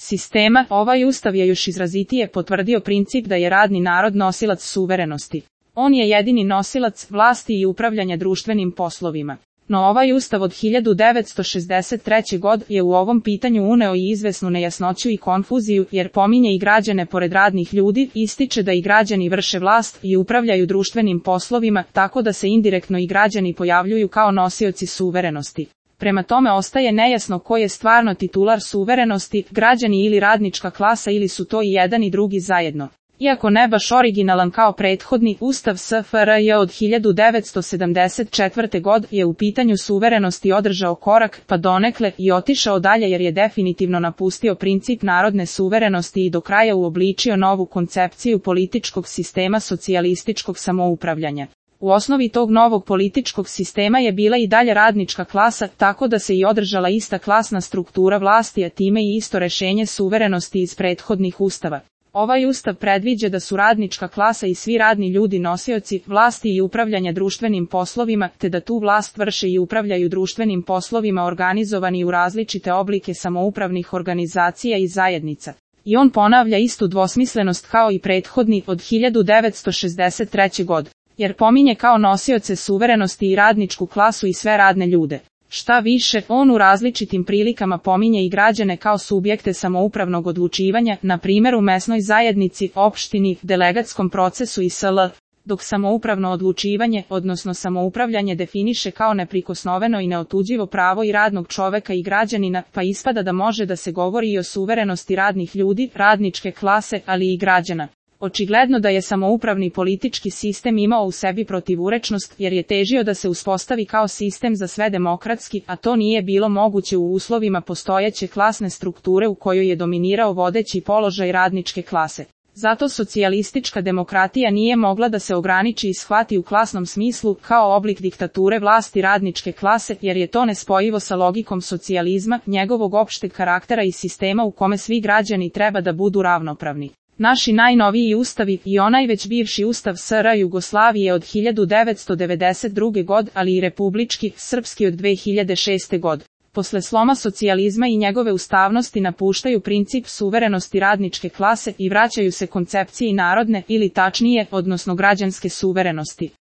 sistema, ovaj ustav je još izrazitije potvrdio princip da je radni narod nosilac suverenosti. On je jedini nosilac vlasti i upravljanja društvenim poslovima. No ovaj ustav od 1963. godine je u ovom pitanju uneo i izvesnu nejasnoću i konfuziju, jer pominje i građane pored radnih ljudi, ističe da i građani vrše vlast i upravljaju društvenim poslovima, tako da se indirektno i građani pojavljuju kao nosioci suverenosti. Prema tome ostaje nejasno ko je stvarno titular suverenosti, građani ili radnička klasa, ili su to i jedan i drugi zajedno. Iako ne baš originalan kao prethodni, Ustav SFRJ od 1974. godine je u pitanju suverenosti održao korak, pa donekle i otišao dalje, jer je definitivno napustio princip narodne suverenosti i do kraja uobličio novu koncepciju političkog sistema socijalističkog samoupravljanja. U osnovi tog novog političkog sistema je bila i dalje radnička klasa, tako da se i održala ista klasna struktura vlasti, a time i isto rešenje suverenosti iz prethodnih ustava. Ovaj ustav predviđa da su radnička klasa i svi radni ljudi nosioci vlasti i upravljanja društvenim poslovima, te da tu vlast vrše i upravljaju društvenim poslovima organizovani u različite oblike samoupravnih organizacija i zajednica. I on ponavlja istu dvosmislenost kao i prethodni od 1963. godine, jer pominje kao nosioce suverenosti i radničku klasu i sve radne ljude. Šta više, on u različitim prilikama pominje i građane kao subjekte samoupravnog odlučivanja, na primjer u mesnoj zajednici, opštini, delegatskom procesu i sl., dok samoupravno odlučivanje, odnosno samoupravljanje definiše kao neprikosnoveno i neotuđivo pravo i radnog čoveka i građanina, pa ispada da može da se govori i o suverenosti radnih ljudi, radničke klase, ali i građana. Očigledno da je samoupravni politički sistem imao u sebi protivurečnost, jer je težio da se uspostavi kao sistem za sve demokratski, a to nije bilo moguće u uslovima postojeće klasne strukture u kojoj je dominirao vodeći položaj radničke klase. Zato socijalistička demokratija nije mogla da se ograniči i shvati u klasnom smislu kao oblik diktature vlasti radničke klase, jer je to nespojivo sa logikom socijalizma, njegovog opšteg karaktera i sistema u kome svi građani treba da budu ravnopravni. Naši najnoviji ustavi i onaj već bivši ustav SR Jugoslavije od 1992. godine, ali i republički, srpski od 2006. godine. Posle sloma socijalizma i njegove ustavnosti napuštaju princip suverenosti radničke klase i vraćaju se koncepciji narodne ili tačnije, odnosno građanske suverenosti.